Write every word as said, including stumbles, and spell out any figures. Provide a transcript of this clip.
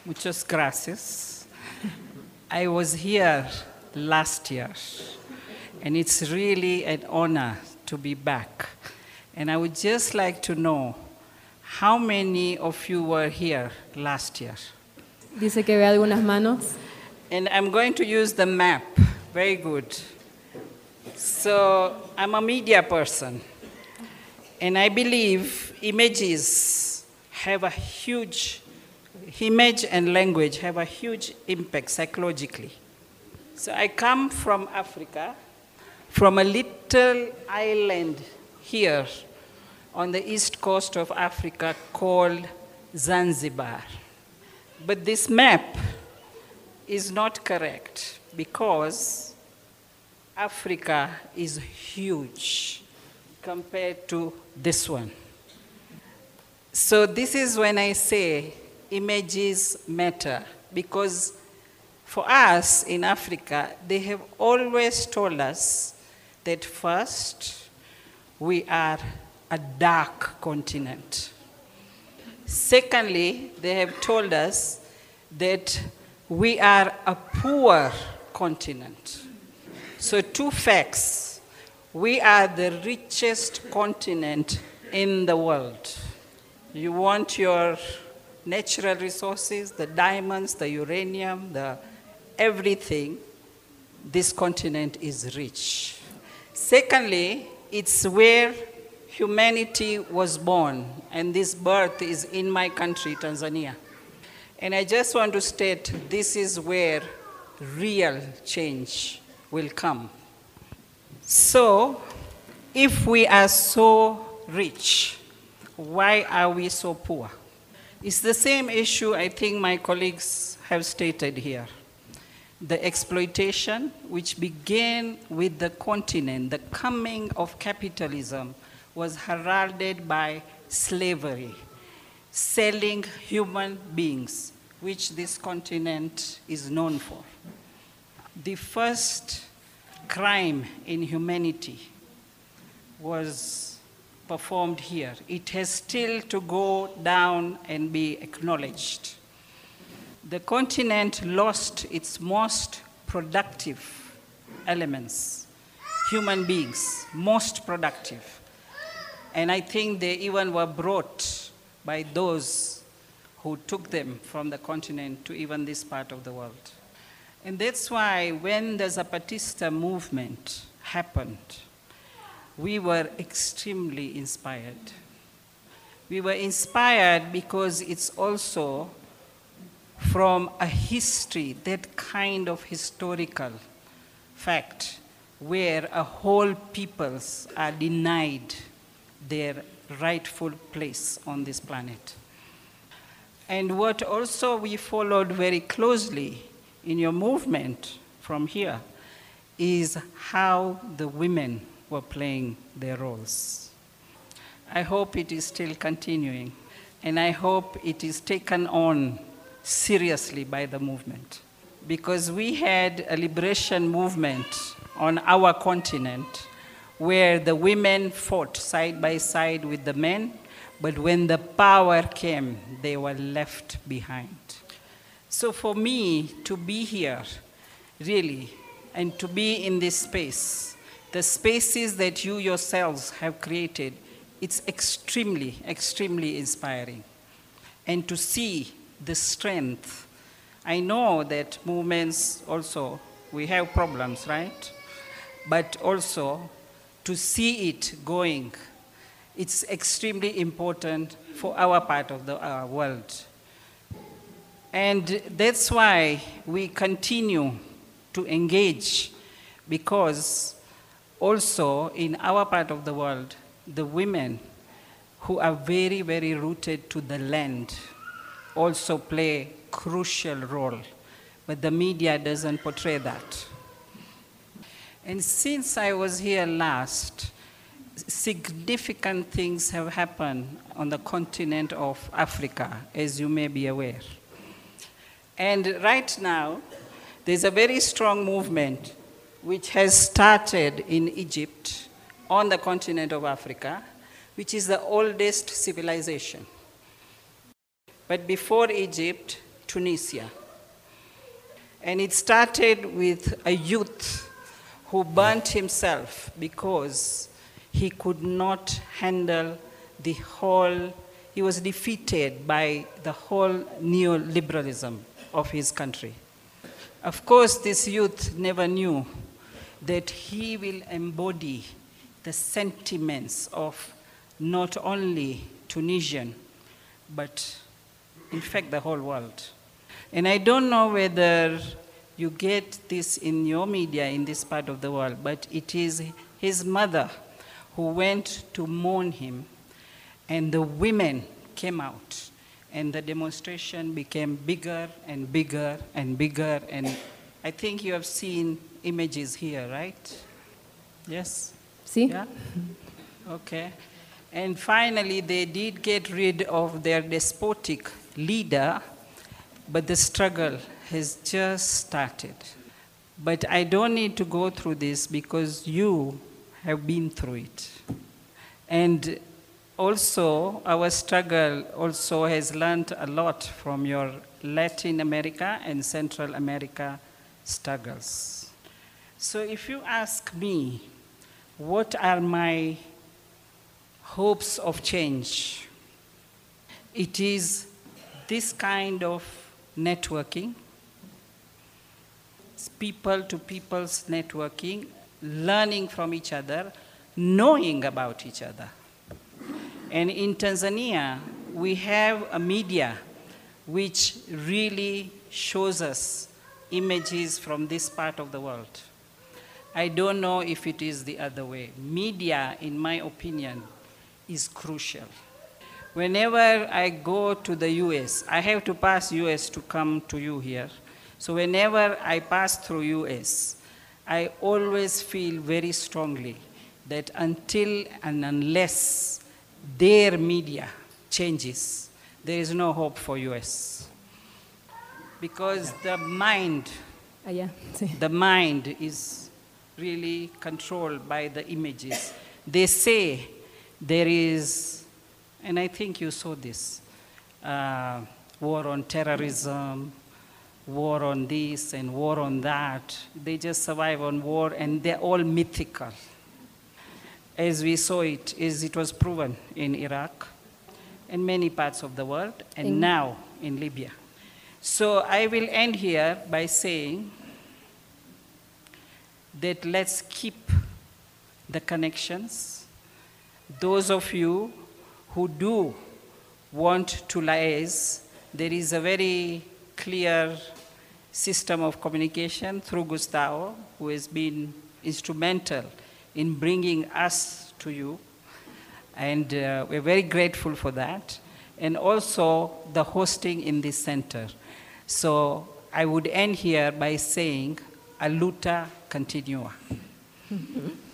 Muchas gracias. I was here last year, and it's really an honor to be back. And I would just like to know how many of you were here last year? Dice que ve algunas manos. And I'm going to use the map. Very good. So I'm a media person, and I believe images have a huge, image and language have a huge impact psychologically. So I come from Africa, from a little island here on the east coast of Africa called Zanzibar. But this map is not correct because Africa is huge compared to this one. So this is when I say images matter, because for us in Africa, they have always told us that first, we are a dark continent. Secondly, they have told us that we are a poor continent. So two facts. We are the richest continent in the world. You want your natural resources, the diamonds, the uranium, the everything, this continent is rich. Secondly, it's where humanity was born, and this birth is in my country, Tanzania. And I just want to state this is where real change will come. So, if we are so rich, why are we so poor? It's the same issue I think my colleagues have stated here. The exploitation, which began with the continent, the coming of capitalism, was heralded by slavery, selling human beings, which this continent is known for. The first crime in humanity was performed here. It has still to go down and be acknowledged. The continent lost its most productive elements, human beings, most productive. And I think they even were brought by those who took them from the continent to even this part of the world. And that's why when the Zapatista movement happened, we were extremely inspired. We were inspired because it's also from a history, that kind of historical fact, where a whole peoples are denied their rightful place on this planet. And what also we followed very closely in your movement from here is how the women were playing their roles. I hope it is still continuing, and I hope it is taken on seriously by the movement, because we had a liberation movement on our continent where the women fought side by side with the men, but when the power came, they were left behind. So for me to be here, really, and to be in this space, the spaces that you yourselves have created, it's extremely, extremely inspiring. And to see the strength. I know that movements also, we have problems, right? But also, to see it going, it's extremely important for our part of the uh, world. And that's why we continue to engage, because also in our part of the world, the women who are very, very rooted to the land also play a crucial role, but the media doesn't portray that. And since I was here last, significant things have happened on the continent of Africa, as you may be aware. And right now, there's a very strong movement which has started in Egypt on the continent of Africa, which is the oldest civilization. But before Egypt, Tunisia. And it started with a youth who burnt himself because he could not handle the whole, he was defeated by the whole neoliberalism of his country. Of course, this youth never knew that he will embody the sentiments of not only Tunisian, but in fact the whole world. And I don't know whether you get this in your media in this part of the world, but it is his mother who went to mourn him, and the women came out, and the demonstration became bigger and bigger and bigger, and I think you have seen images here, right? Yes? Sí. Yeah? Okay. And finally, they did get rid of their despotic leader, but the struggle has just started. But I don't need to go through this because you have been through it. And also, our struggle also has learned a lot from your Latin America and Central America struggles. So if you ask me, what are my hopes of change? It is this kind of networking, people to people's networking, learning from each other, knowing about each other. And in Tanzania, we have a media which really shows us images from this part of the world. I don't know if it is the other way. Media, in my opinion, is crucial. Whenever I go to the U S, I have to pass U S to come to you here. So whenever I pass through U S, I always feel very strongly that until and unless their media changes, there is no hope for U S. Because the mind, Allá, sí. the mind is really controlled by the images. They say there is, and I think you saw this, uh, war on terrorism, war on this and war on that. They just survive on war, and they're all mythical. As we saw it, as it was proven in Iraq and many parts of the world, and In- now in Libya. So I will end here by saying that let's keep the connections. Those of you who do want to liaise, there is a very clear system of communication through Gustavo, who has been instrumental in bringing us to you. And uh, we're very grateful for that. And also the hosting in this center. So I would end here by saying, a luta continua.